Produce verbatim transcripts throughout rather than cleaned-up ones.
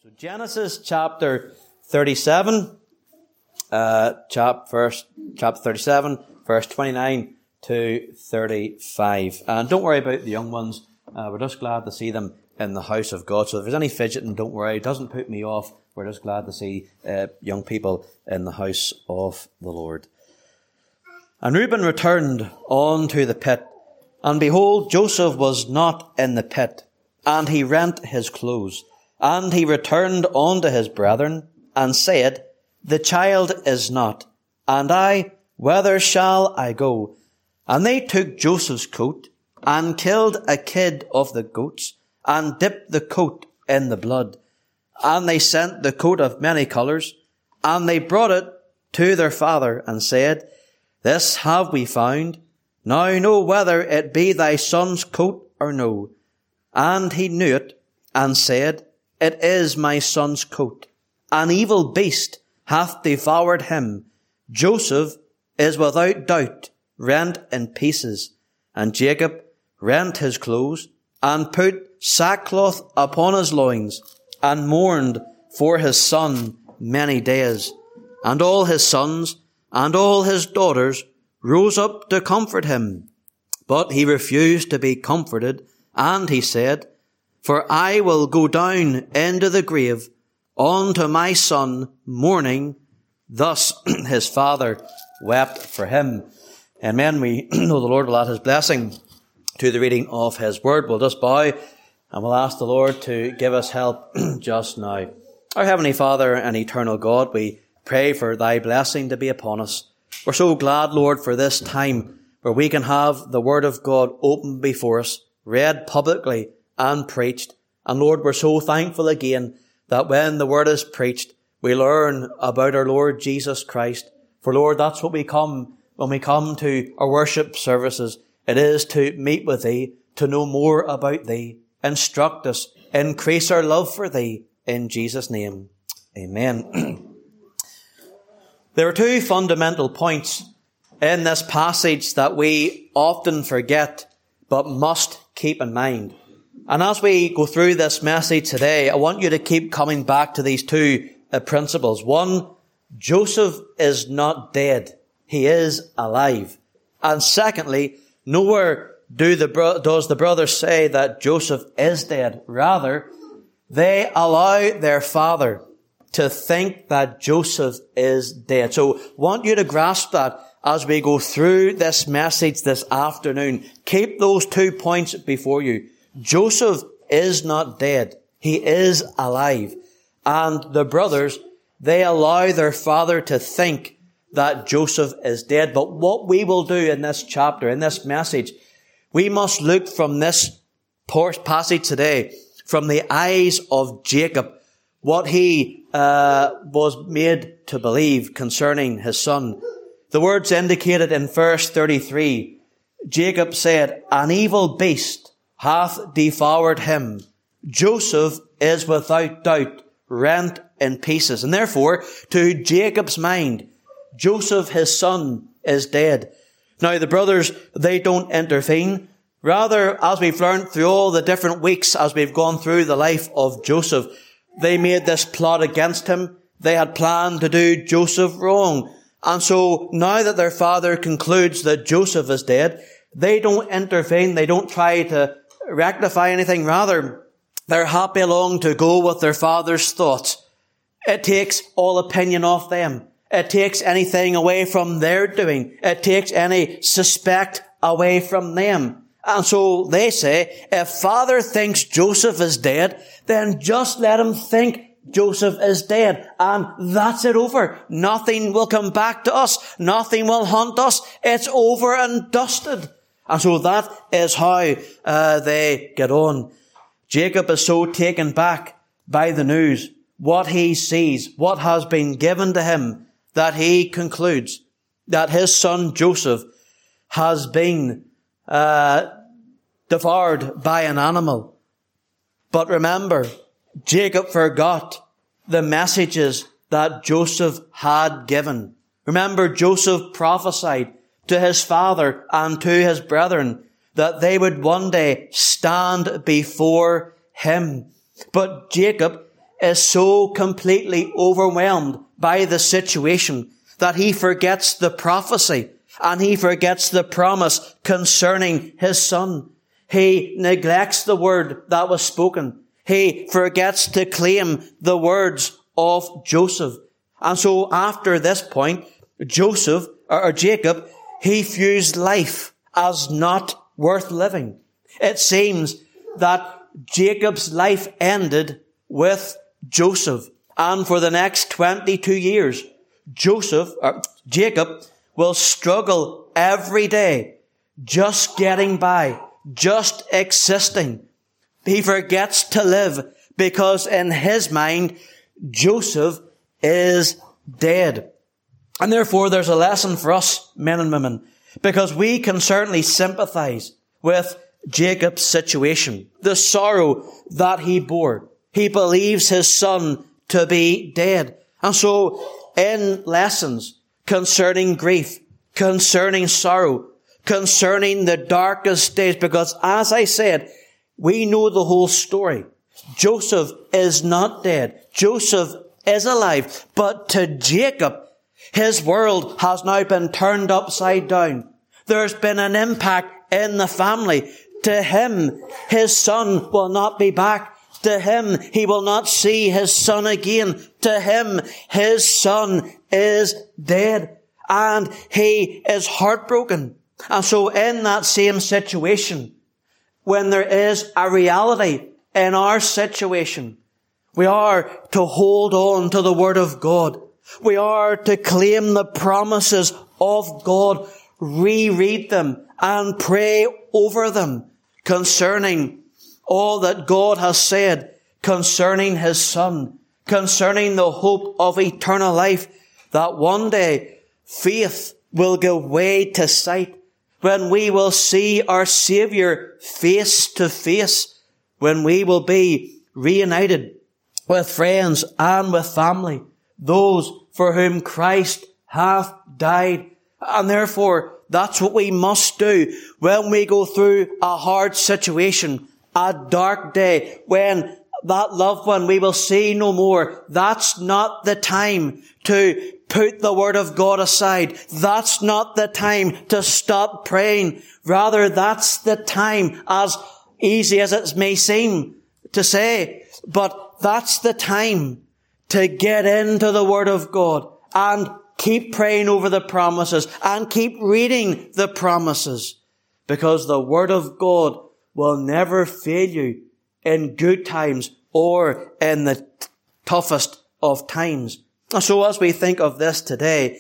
So Genesis chapter thirty-seven, uh, chap, verse, chapter thirty-seven, verse twenty-nine to thirty-five. And don't worry about the young ones. Uh, we're just glad to see them in the house of God. So if there's any fidgeting, don't worry. It doesn't put me off. We're just glad to see uh, young people in the house of the Lord. And Reuben returned on to the pit. And behold, Joseph was not in the pit. And he rent his clothes. And he returned unto his brethren, and said, The child is not, and I, whither shall I go? And they took Joseph's coat, and killed a kid of the goats, and dipped the coat in the blood. And they sent the coat of many colours, and they brought it to their father, and said, This have we found. Now know whether it be thy son's coat or no. And he knew it, and said, It is my son's coat. An evil beast hath devoured him. Joseph is without doubt rent in pieces. And Jacob rent his clothes, and put sackcloth upon his loins, and mourned for his son many days. And all his sons and all his daughters rose up to comfort him. But he refused to be comforted, and he said, For I will go down into the grave unto my son mourning. Thus his father wept for him. Amen. We know the Lord will add his blessing to the reading of his word. We'll just bow and we'll ask the Lord to give us help just now. Our Heavenly Father and eternal God, we pray for thy blessing to be upon us. We're so glad, Lord, for this time where we can have the word of God open before us, read publicly and preached. And Lord, we're so thankful again that when the word is preached, we learn about our Lord Jesus Christ. For Lord, that's what we come when we come to our worship services. It is to meet with thee, to know more about thee. Instruct us, increase our love for thee. In Jesus' name, amen. There are two fundamental points in this passage that we often forget, but must keep in mind. And as we go through this message today, I want you to keep coming back to these two uh, principles. One, Joseph is not dead. He is alive. And secondly, nowhere do the bro- does the brothers say that Joseph is dead. Rather, they allow their father to think that Joseph is dead. So I want you to grasp that as we go through this message this afternoon. Keep those two points before you. Joseph is not dead. He is alive. And the brothers, they allow their father to think that Joseph is dead. But what we will do in this chapter, in this message, we must look from this passage today, from the eyes of Jacob, what he uh, was made to believe concerning his son. The words indicated in verse thirty-three, Jacob said, An evil beast hath devoured him. Joseph is without doubt rent in pieces. And therefore, to Jacob's mind, Joseph, his son, is dead. Now, the brothers, they don't intervene. Rather, as we've learned through all the different weeks as we've gone through the life of Joseph, they made this plot against him. They had planned to do Joseph wrong. And so now that their father concludes that Joseph is dead, they don't intervene. They don't try to rectify anything. Rather, they're happy along to go with their father's thoughts. It takes all opinion off them. It takes anything away from their doing. It takes any suspect away from them. And so they say, if father thinks Joseph is dead, then just let him think Joseph is dead. And that's it over. Nothing will come back to us. Nothing will haunt us. It's over and dusted. And so that is how uh, they get on. Jacob is so taken back by the news, what he sees, what has been given to him, that he concludes that his son Joseph has been uh, devoured by an animal. But remember, Jacob forgot the messages that Joseph had given. Remember, Joseph prophesied to his father and to his brethren that they would one day stand before him. But Jacob, is so completely overwhelmed by the situation that he forgets the prophecy and he forgets the promise concerning his son. He neglects the word that was spoken. He forgets to claim the words of Joseph. And so after this point, Joseph, or Jacob, he views life as not worth living. It seems that Jacob's life ended with Joseph. And for the next twenty-two years, Joseph, or Jacob, will struggle every day, just getting by, just existing. He forgets to live because in his mind, Joseph is dead. And therefore, there's a lesson for us, men and women, because we can certainly sympathize with Jacob's situation, the sorrow that he bore. He believes his son to be dead. And so, in lessons concerning grief, concerning sorrow, concerning the darkest days, because as I said, we know the whole story. Joseph is not dead. Joseph is alive. But to Jacob, his world has now been turned upside down. There's been an impact in the family. To him, his son will not be back. To him, he will not see his son again. To him, his son is dead. And he is heartbroken. And so in that same situation, when there is a reality in our situation, we are to hold on to the Word of God. We are to claim the promises of God, reread them and pray over them concerning all that God has said concerning his son, concerning the hope of eternal life, that one day faith will give way to sight, when we will see our Savior face to face, when we will be reunited with friends and with family, those for whom Christ hath died. And therefore, that's what we must do when we go through a hard situation, a dark day, when that loved one we will see no more. That's not the time to put the Word of God aside. That's not the time to stop praying. Rather, that's the time, as easy as it may seem to say, but that's the time to get into the Word of God and keep praying over the promises and keep reading the promises, because the Word of God will never fail you in good times or in the toughest of times. So as we think of this today,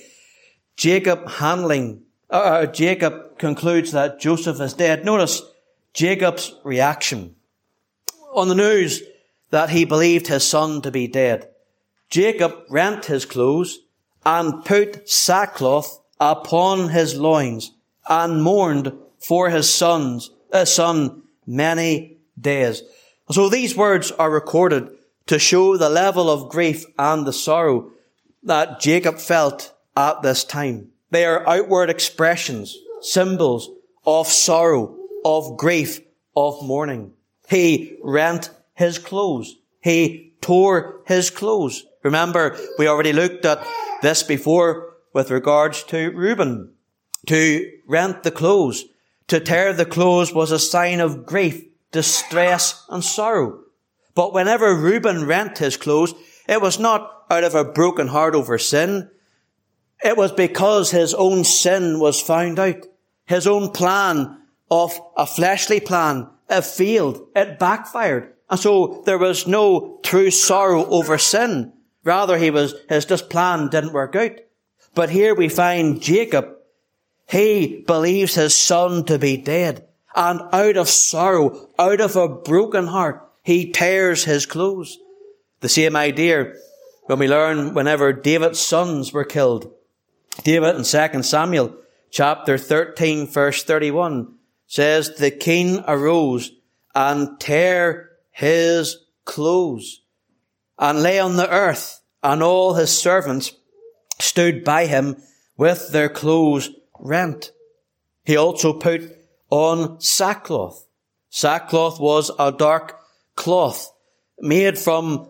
Jacob handling, uh, Jacob concludes that Joseph is dead. Notice Jacob's reaction. On the news that he believed his son to be dead, Jacob rent his clothes and put sackcloth upon his loins and mourned for his sons, his son many days. So these words are recorded to show the level of grief and the sorrow that Jacob felt at this time. They are outward expressions, symbols of sorrow, of grief, of mourning. He rent his clothes. He tore his clothes. Remember, we already looked at this before with regards to Reuben. To rent the clothes, to tear the clothes was a sign of grief, distress, and sorrow. But whenever Reuben rent his clothes, it was not out of a broken heart over sin. It was because his own sin was found out. His own plan of a fleshly plan, it failed. It backfired. And so there was no true sorrow over sin. Rather, he was, his just plan didn't work out. But here we find Jacob. He believes his son to be dead. And out of sorrow, out of a broken heart, he tears his clothes. The same idea when we learn whenever David's sons were killed. David in Second Samuel chapter thirteen verse thirty-one says, the king arose and tare his clothes and lay on the earth, and all his servants stood by him with their clothes rent. He also put on sackcloth. Sackcloth was a dark cloth made from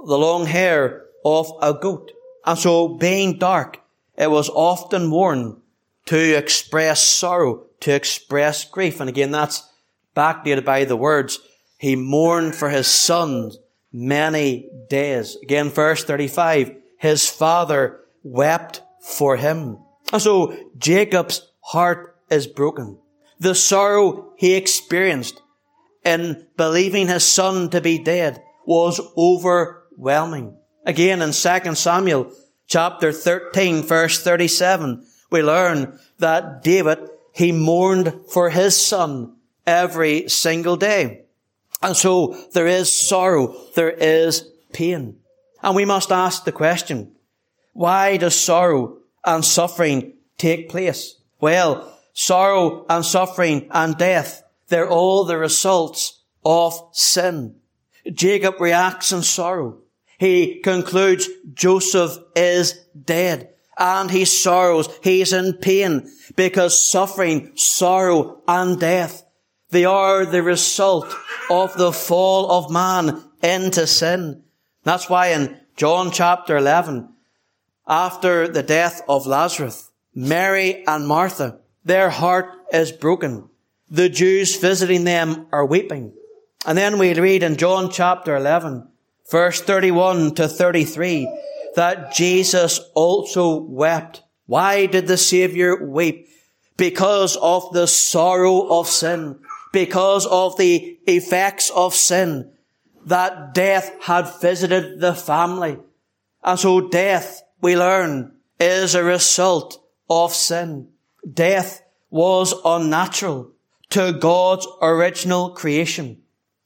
the long hair of a goat. And so, being dark, it was often worn to express sorrow, to express grief. And again, that's backdated by the words, he mourned for his son many days. Again, verse thirty-five, his father wept for him. And so, Jacob's heart is broken. The sorrow he experienced in believing his son to be dead was overwhelming. Again, in Second Samuel chapter thirteen, verse thirty-seven, we learn that David, he mourned for his son every single day. And so there is sorrow, there is pain. And we must ask the question, why does sorrow and suffering take place? Well, sorrow and suffering and death, they're all the results of sin. Jacob reacts in sorrow. He concludes Joseph is dead. And he sorrows. He's in pain because suffering, sorrow, and death, they are the result of the fall of man into sin. That's why in John chapter eleven, after the death of Lazarus, Mary and Martha, their heart is broken. The Jews visiting them are weeping. And then we read in John chapter eleven, verse thirty-one to thirty-three, that Jesus also wept. Why did the Savior weep? Because of the sorrow of sin, because of the effects of sin, that death had visited the family. And so death, we learn, is a result of sin. Death was unnatural to God's original creation.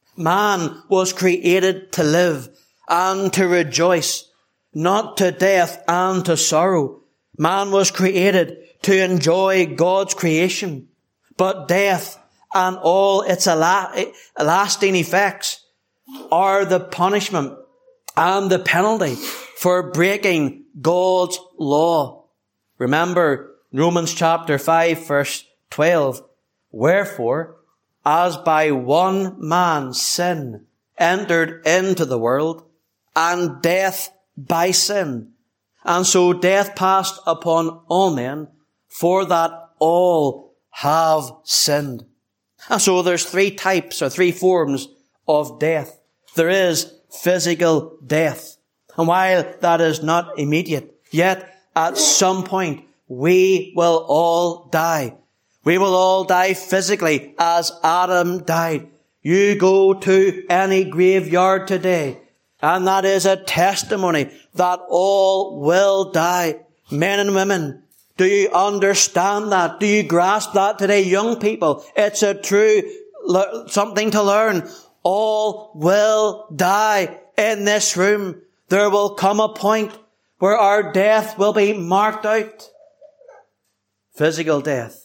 Man was created to live and to rejoice, not to death and to sorrow. Man was created to enjoy God's creation, but death and all its lasting effects are the punishment and the penalty for breaking God's law. Remember Romans chapter five, verse twelve. Wherefore, as by one man sin entered into the world, and death by sin, and so death passed upon all men, for that all have sinned. And so there's three types or three forms of death. There is physical death. And while that is not immediate, yet at some point we will all die. We will all die physically as Adam died. You go to any graveyard today, and that is a testimony that all will die. Men and women, do you understand that? Do you grasp that today? Young people, it's a true something to learn. All will die in this room. There will come a point where our death will be marked out. Physical death.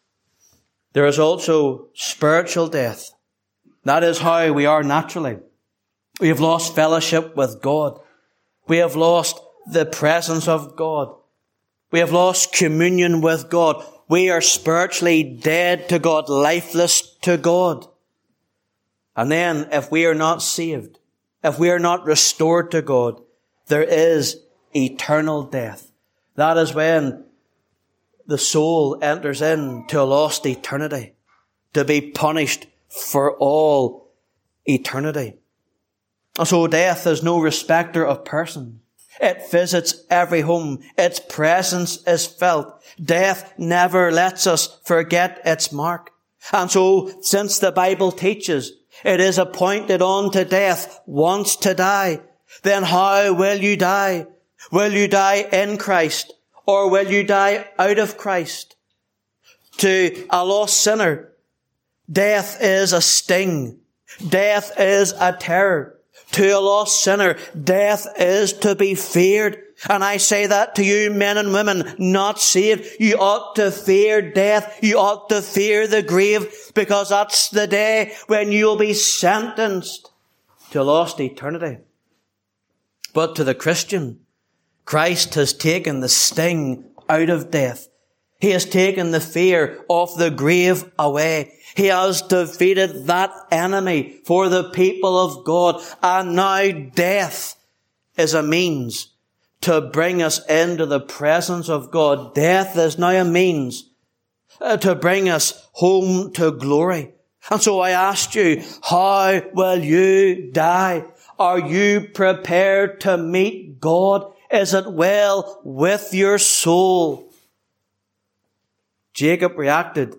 There is also spiritual death. That is how we are naturally. We have lost fellowship with God. We have lost the presence of God. We have lost communion with God. We are spiritually dead to God, lifeless to God. And then if we are not saved, if we are not restored to God, there is eternal death. That is when the soul enters into a lost eternity, to be punished for all eternity. And so death is no respecter of person. It visits every home. Its presence is felt. Death never lets us forget its mark. And so, since the Bible teaches it is appointed unto death once to die, then how will you die? Will you die in Christ, or will you die out of Christ? To a lost sinner, death is a sting. Death is a terror. To a lost sinner, death is to be feared. And I say that to you, men and women, not saved. You ought to fear death. You ought to fear the grave, because that's the day when you'll be sentenced to a lost eternity. But to the Christian, Christ has taken the sting out of death. He has taken the fear of the grave away. He has defeated that enemy for the people of God. And now death is a means to bring us into the presence of God. Death is now a means uh, to bring us home to glory. And so I asked you, how will you die? Are you prepared to meet God? Is it well with your soul? Jacob reacted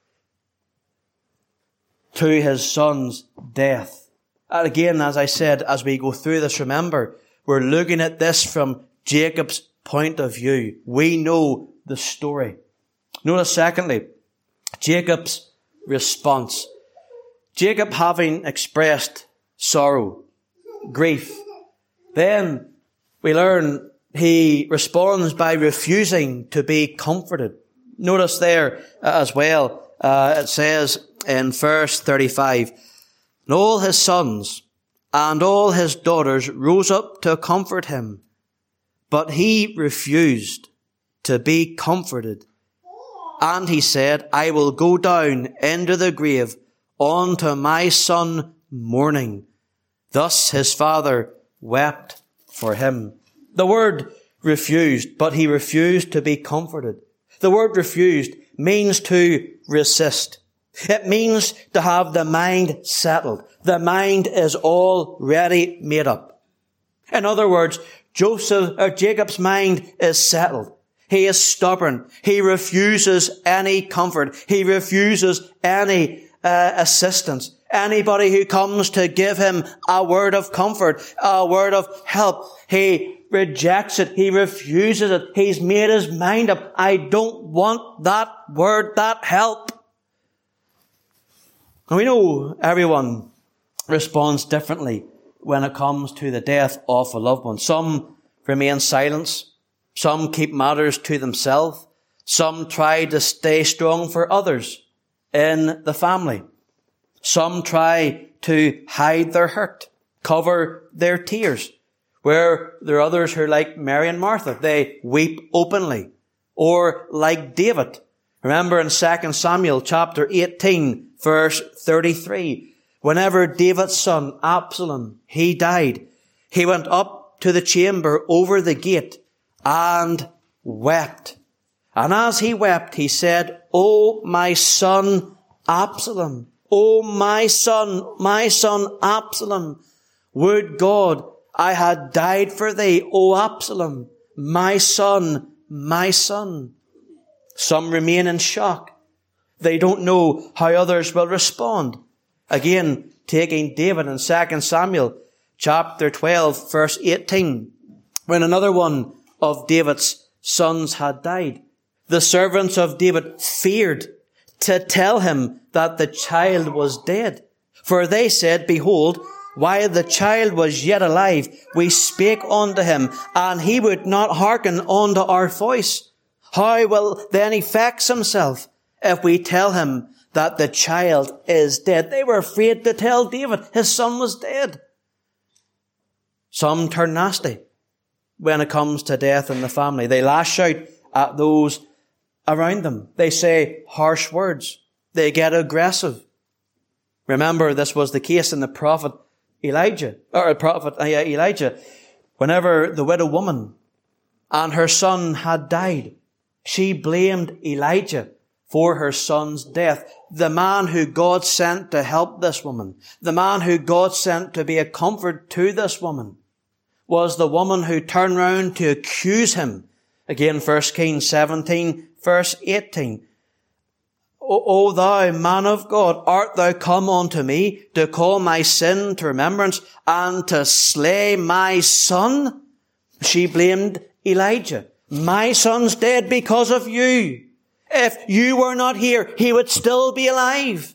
to his son's death. And again, as I said, as we go through this, remember, we're looking at this from Jacob's point of view. We know the story. Notice secondly, Jacob's response. Jacob, having expressed sorrow, grief, then we learn he responds by refusing to be comforted. Notice there as well, uh, it says in verse thirty-five, and all his sons and all his daughters rose up to comfort him, but he refused to be comforted. And he said, I will go down into the grave unto my son mourning. Thus his father wept for him. The word refused, but he refused to be comforted. The word refused means to resist. It means to have the mind settled. The mind is already made up. In other words, Joseph or Jacob's mind is settled. He is stubborn. He refuses any comfort. He refuses any uh, assistance. Anybody who comes to give him a word of comfort, a word of help, he rejects it. He refuses it. He's made his mind up. I don't want that word, that help. And we know everyone responds differently when it comes to the death of a loved one. Some remain silent. Some keep matters to themselves. Some try to stay strong for others in the family. Some try to hide their hurt, cover their tears. Where there are others who are like Mary and Martha. They weep openly. Or like David. Remember in Second Samuel chapter eighteen, verse thirty-three. Whenever David's son Absalom, he died, he went up to the chamber over the gate and wept. And as he wept, he said, O my son Absalom, O my son, my son Absalom, would God I had died for thee, O Absalom, my son, my son. Some remain in shock. They don't know how others will respond. Again, taking David in Second Samuel chapter twelve, verse eighteen, when another one of David's sons had died, the servants of David feared to tell him that the child was dead. For they said, Behold, while the child was yet alive, we spake unto him, and he would not hearken unto our voice. How will then he vex himself if we tell him that the child is dead? They were afraid to tell David his son was dead. Some turn nasty when it comes to death in the family. They lash out at those around them. They say harsh words. They get aggressive. Remember, this was the case in the prophet Elijah, or prophet uh, Elijah. Whenever the widow woman and her son had died, she blamed Elijah for her son's death. The man who God sent to help this woman, the man who God sent to be a comfort to this woman, was the woman who turned round to accuse him. Again, First Kings seventeen, verse eighteen. O, o thou man of God, art thou come unto me to call my sin to remembrance and to slay my son? She blamed Elijah. My son's dead because of you. If you were not here, he would still be alive.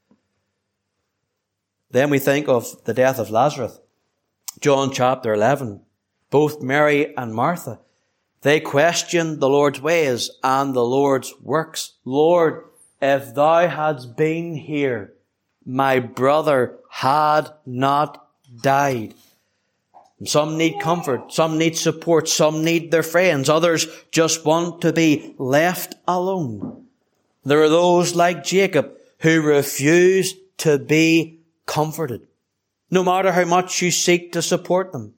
Then we think of the death of Lazarus. John chapter eleven. Both Mary and Martha, they questioned the Lord's ways and the Lord's works. Lord, if thou hadst been here, my brother had not died. And some need comfort, some need support, some need their friends, others just want to be left alone. There are those like Jacob who refuse to be comforted. No matter how much you seek to support them,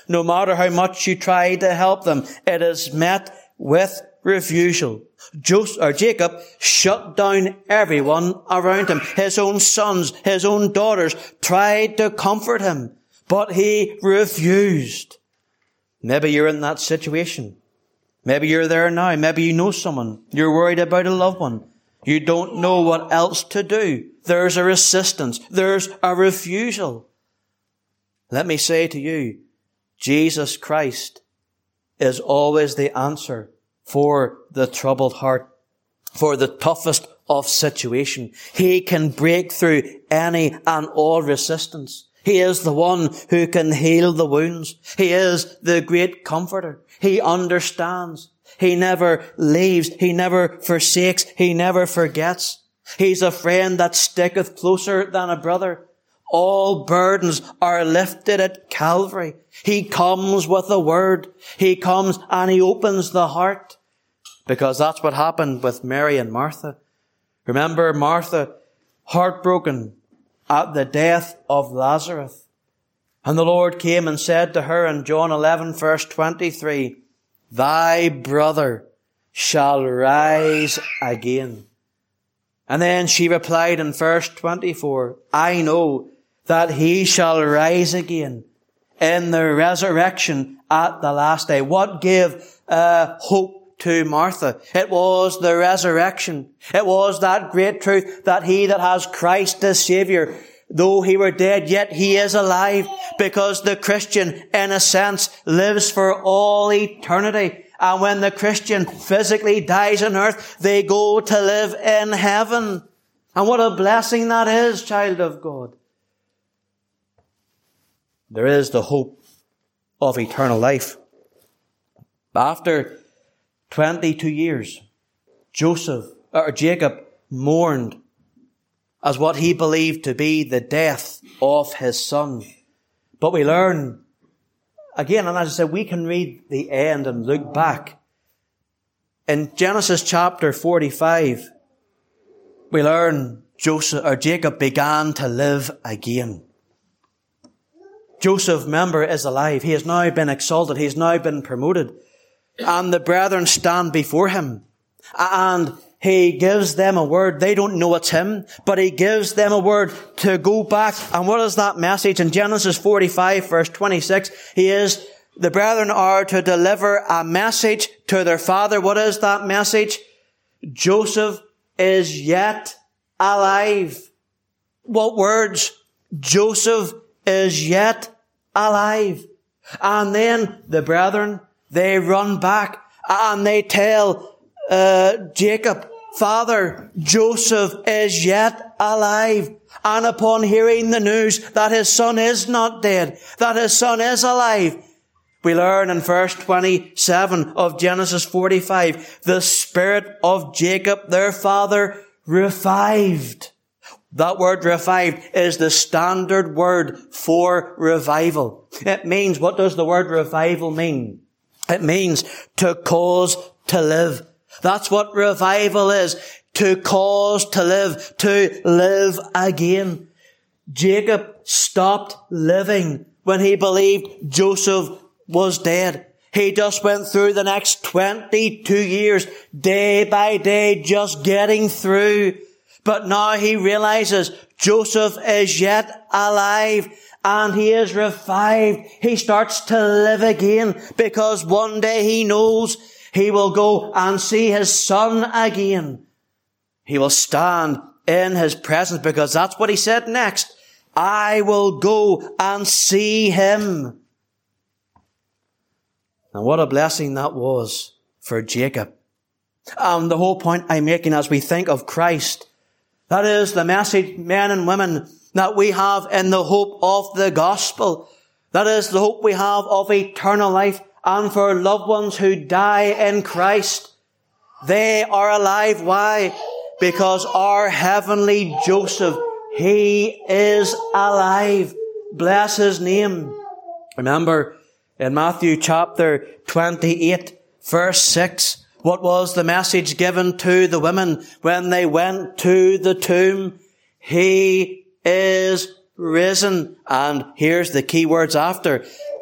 No matter how much you try to help them, it is met with refusal. Joseph, or Jacob shut down everyone around him. His own sons, his own daughters tried to comfort him, but he refused. Maybe you're in that situation. Maybe you're there now. Maybe you know someone. You're worried about a loved one. You don't know what else to do. There's a resistance. There's a refusal. Let me say to you, Jesus Christ is always the answer for the troubled heart, for the toughest of situation. He can break through any and all resistance. He is the one who can heal the wounds. He is the great comforter. He understands. He never leaves. He never forsakes. He never forgets. He's a friend that sticketh closer than a brother. All burdens are lifted at Calvary. He comes with a word. He comes and he opens the heart. Because that's what happened with Mary and Martha. Remember Martha, heartbroken at the death of Lazarus. And the Lord came and said to her in John eleven verse twenty-three, Thy brother shall rise again. And then she replied in verse twenty-four, I know that he shall rise again in the resurrection at the last day. What gave uh, hope to Martha? It was the resurrection. It was that great truth that he that has Christ as Saviour, though he were dead, yet he is alive, because the Christian, in a sense, lives for all eternity. And when the Christian physically dies on earth, they go to live in heaven. And what a blessing that is, child of God. There is the hope of eternal life. After twenty-two years, Joseph, or Jacob, mourned as what he believed to be the death of his son. But we learn, again, and as I said, we can read the end and look back. In Genesis chapter forty-five, we learn Joseph, or Jacob began to live again. Joseph, remember, is alive. He has now been exalted. He has now been promoted. And the brethren stand before him. And he gives them a word. They don't know it's him, but he gives them a word to go back. And what is that message? In Genesis forty-five, verse twenty-six, he is, the brethren are to deliver a message to their father. What is that message? Joseph is yet alive. What words? Joseph is yet alive. And then the brethren, they run back and they tell uh, Jacob, Father, Joseph is yet alive. And upon hearing the news that his son is not dead, that his son is alive, we learn in verse twenty-seven of Genesis forty-five, the spirit of Jacob, their father, revived. That word revived is the standard word for revival. It means, what does the word revival mean? It means to cause to live. That's what revival is. To cause to live. To live again. Jacob stopped living when he believed Joseph was dead. He just went through the next twenty-two years, day by day, just getting through. But now he realizes Joseph is yet alive and he is revived. He starts to live again because one day he knows he will go and see his son again. He will stand in his presence because that's what he said next. I will go and see him. And what a blessing that was for Jacob. And the whole point I'm making as we think of Christ, that is the message, men and women, that we have in the hope of the gospel. That is the hope we have of eternal life and for loved ones who die in Christ. They are alive. Why? Because our heavenly Joseph, he is alive. Bless his name. Remember in Matthew chapter twenty-eight, verse six, what was the message given to the women when they went to the tomb? He is risen. And here's the key words after.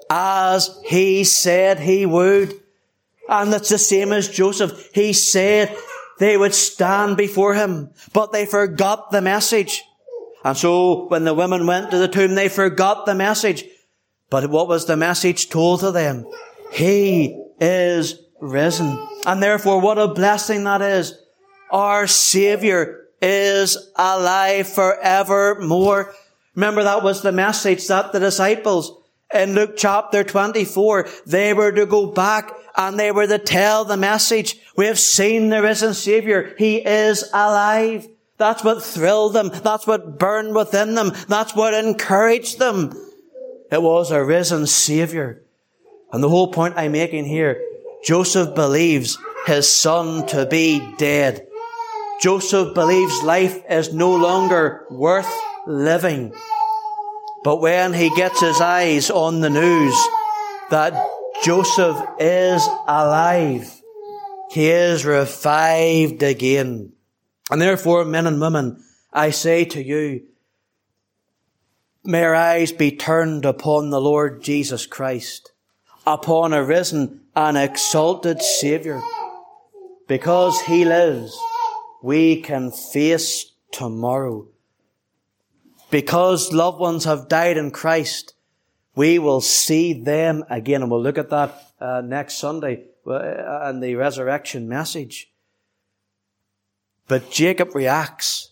as he said he would. And it's the same as Joseph. He said they would stand before him, but they forgot the message. And so when the women went to the tomb, they forgot the message. But what was the message told to them? He is risen. And therefore, what a blessing that is. Our Savior is alive forevermore. Remember, that was the message that the disciples in Luke chapter twenty-four, they were to go back and they were to tell the message. We have seen the risen Savior. He is alive. That's what thrilled them. That's what burned within them. That's what encouraged them. It was a risen Savior. And the whole point I'm making here, Joseph believes his son to be dead. Joseph believes life is no longer worth living. But when he gets his eyes on the news that Joseph is alive, he is revived again. And therefore, men and women, I say to you, may our eyes be turned upon the Lord Jesus Christ, upon a risen and exalted Saviour. Because he lives, we can face tomorrow. Because loved ones have died in Christ, we will see them again. And we'll look at that uh, next Sunday uh, in the resurrection message. But Jacob reacts.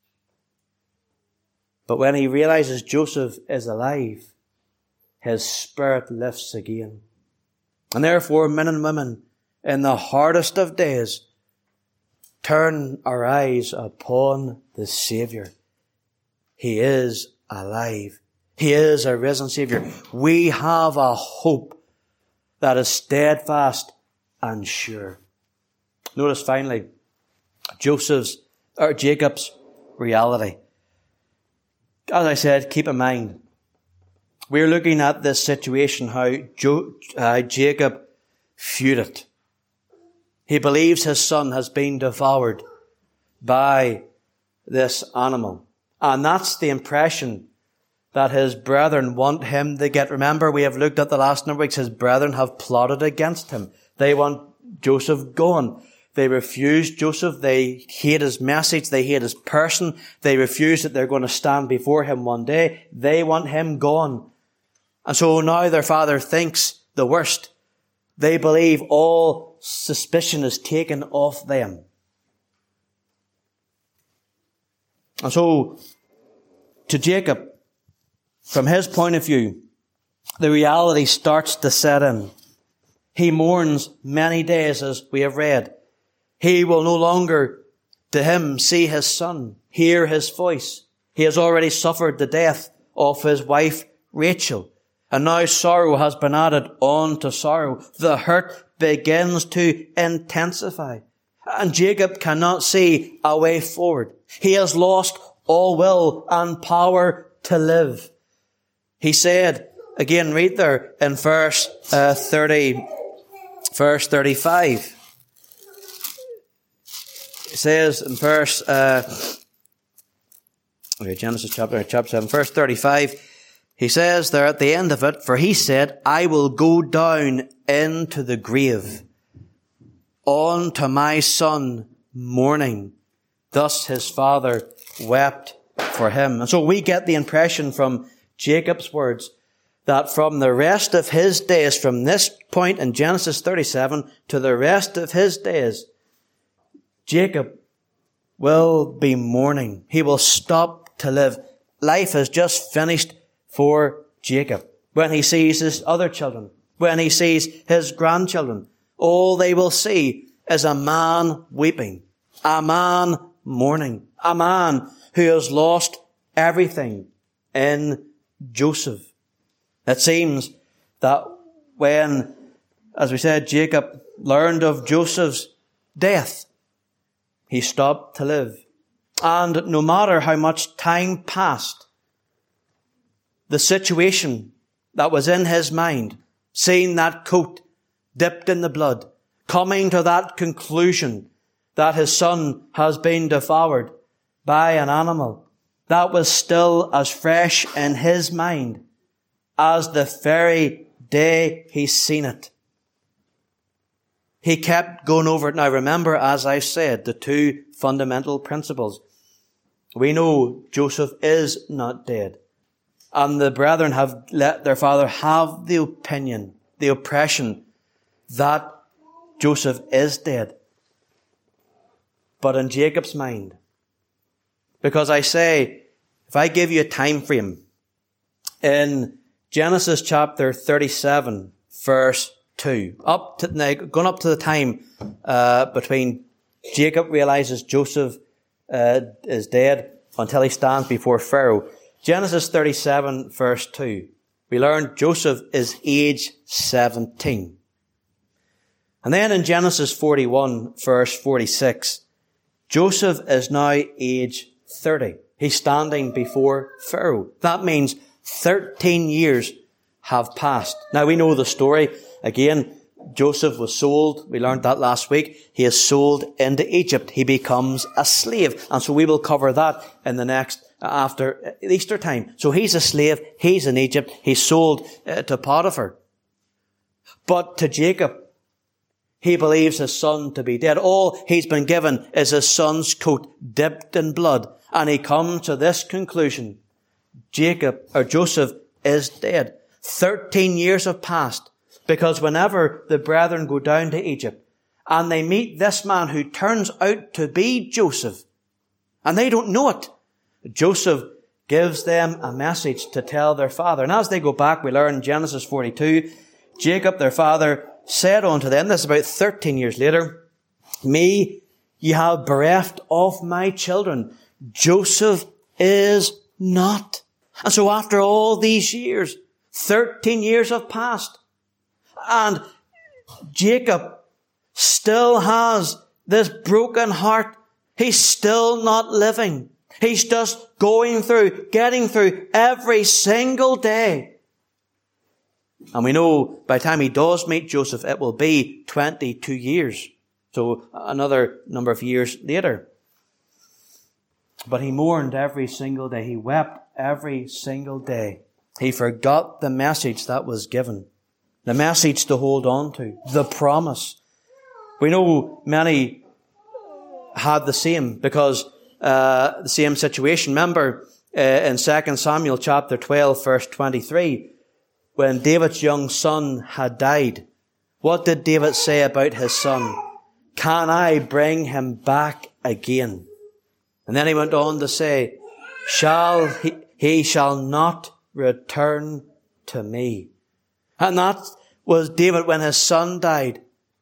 But when he realizes Joseph is alive, his spirit lifts again. And therefore, men and women, in the hardest of days, turn our eyes upon the Saviour. He is alive. He is a risen Saviour. We have a hope that is steadfast and sure. Notice finally, Joseph's, or Jacob's reality. As I said, keep in mind, we're looking at this situation, how jo- uh, Jacob viewed it. He believes his son has been devoured by this animal. And that's the impression that his brethren want him to get. Remember, we have looked at the last number of weeks, his brethren have plotted against him. They want Joseph gone. They refuse Joseph. They hate his message. They hate his person. They refuse that they're going to stand before him one day. They want him gone. And so now their father thinks the worst. They believe all suspicion is taken off them. And so, to Jacob, from his point of view, the reality starts to set in. He mourns many days, as we have read. He will no longer, to him, see his son, hear his voice. He has already suffered the death of his wife, Rachel. And now sorrow has been added on to sorrow. The hurt begins to intensify. And Jacob cannot see a way forward. He has lost all will and power to live. He said, again, read there in verse uh, thirty, verse thirty-five. It says in verse uh, okay, Genesis chapter chapter seven, verse thirty-five. He says there at the end of it, for he said, I will go down into the grave, on to my son mourning. Thus his father wept for him. And so we get the impression from Jacob's words that from the rest of his days, from this point in Genesis thirty-seven to the rest of his days, Jacob will be mourning. He will stop to live. Life has just finished for Jacob. When he sees his other children, when he sees his grandchildren, all they will see is a man weeping, a man mourning, a man who has lost everything in Joseph. It seems that when, as we said, Jacob learned of Joseph's death, he stopped to live. And no matter how much time passed, the situation that was in his mind, seeing that coat dipped in the blood, coming to that conclusion that his son has been devoured by an animal, that was still as fresh in his mind as the very day he seen it. He kept going over it. Now remember, as I said, the two fundamental principles. We know Joseph is not dead. And the brethren have let their father have the opinion, the oppression, that Joseph is dead. But in Jacob's mind, because I say, if I give you a time frame, in Genesis chapter thirty-seven, verse two, up to, now, going up to the time uh, between Jacob realizes Joseph uh, is dead until he stands before Pharaoh. Genesis thirty-seven, verse two, we learn Joseph is age seventeen. And then in Genesis forty-one, verse forty-six, Joseph is now age thirty. He's standing before Pharaoh. That means thirteen years have passed. Now we know the story. Again, Joseph was sold. We learned that last week. He is sold into Egypt. He becomes a slave. And so we will cover that in the next, after Easter time. So he's a slave. He's in Egypt. He's sold uh, to Potiphar. But to Jacob, he believes his son to be dead. All he's been given is his son's coat dipped in blood. And he comes to this conclusion. Jacob, or Joseph, is dead. Thirteen years have passed. Because whenever the brethren go down to Egypt and they meet this man who turns out to be Joseph, and they don't know it, Joseph gives them a message to tell their father. And as they go back, we learn in Genesis forty-two, Jacob, their father, said unto them, this is about thirteen years later, me ye have bereft of my children. Joseph is not. And so after all these years, thirteen years have passed. And Jacob still has this broken heart. He's still not living. He's just going through, getting through every single day. And we know by the time he does meet Joseph, it will be twenty-two years. So another number of years later. But he mourned every single day. He wept every single day. He forgot the message that was given. The message to hold on to. The promise. We know many had the same because uh, the same situation. Remember uh, in Second Samuel chapter twelve, verse twenty-three, when David's young son had died, what did David say about his son? Can I bring him back again? And then he went on to say, shall he, he shall not return to me. And that was David when his son died.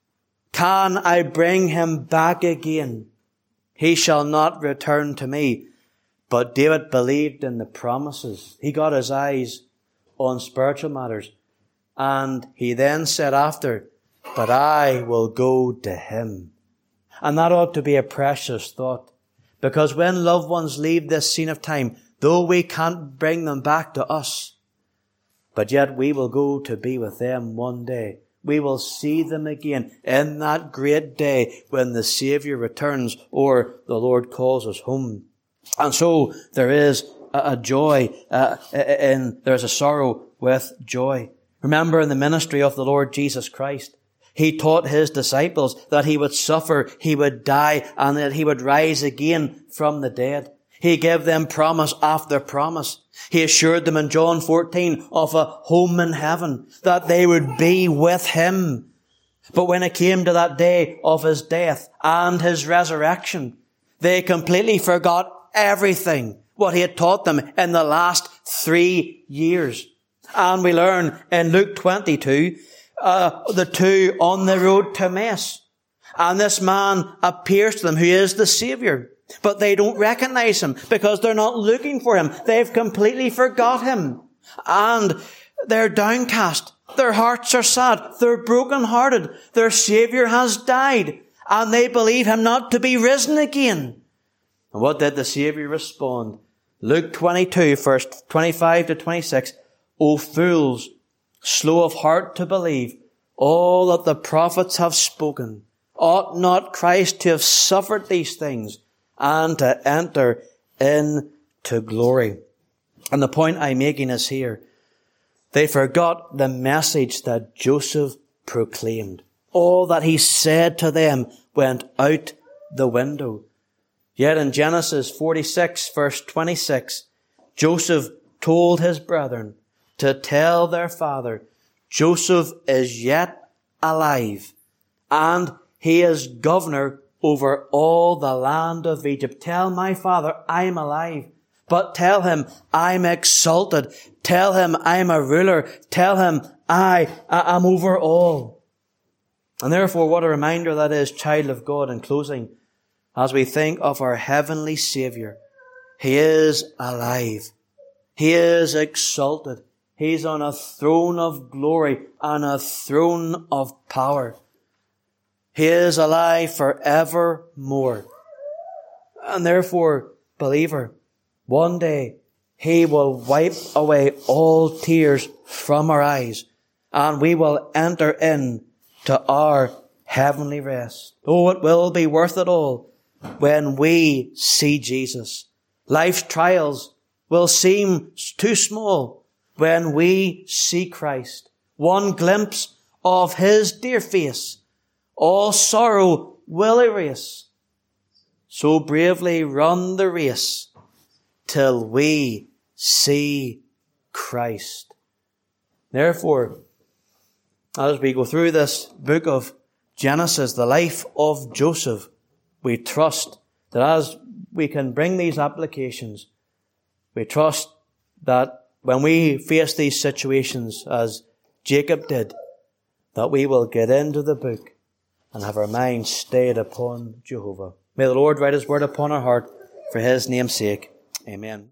Can I bring him back again? He shall not return to me. But David believed in the promises. He got his eyes on spiritual matters. And he then said after, but I will go to him. And that ought to be a precious thought. Because when loved ones leave this scene of time, though we can't bring them back to us, but yet we will go to be with them one day. We will see them again in that great day when the Saviour returns or the Lord calls us home. And so there is a joy, uh, and there's a sorrow with joy. Remember in the ministry of the Lord Jesus Christ, He taught His disciples that He would suffer, He would die, and that He would rise again from the dead. He gave them promise after promise. He assured them in John fourteen of a home in heaven, that they would be with Him. But when it came to that day of His death and His resurrection, they completely forgot everything, what He had taught them in the last three years. And we learn in Luke twenty-two, uh, the two on the road to Emmaus. And this man appears to them who is the Saviour. But they don't recognize Him because they're not looking for Him. They've completely forgot Him. And they're downcast. Their hearts are sad. They're broken-hearted. Their Saviour has died. And they believe Him not to be risen again. And what did the Saviour respond? Luke twenty-two, verse twenty-five to twenty-six. O fools, slow of heart to believe all that the prophets have spoken. Ought not Christ to have suffered these things and to enter into glory? And the point I'm making is here, They forgot the message that Joseph proclaimed. All that he said to them went out the window. Yet in Genesis forty-six, verse twenty-six, Joseph told his brethren to tell their father, Joseph is yet alive, and he is governor over all the land of Egypt. Tell my father I'm alive, but tell him I'm exalted. Tell him I'm a ruler. Tell him I, I am over all. And therefore, what a reminder that is, child of God, in closing, as we think of our heavenly Saviour. He is alive. He is exalted. He's on a throne of glory and a throne of power. He is alive forevermore. And therefore, believer, one day He will wipe away all tears from our eyes, and we will enter in to our heavenly rest. Oh, it will be worth it all when we see Jesus. Life's trials will seem too small when we see Christ. One glimpse of His dear face, all sorrow will erase. So bravely run the race till we see Christ. Therefore, as we go through this book of Genesis, the life of Joseph, we trust that as we can bring these applications, we trust that when we face these situations, as Jacob did, that we will get into the book and have our minds stayed upon Jehovah. May the Lord write His word upon our heart for His name's sake. Amen.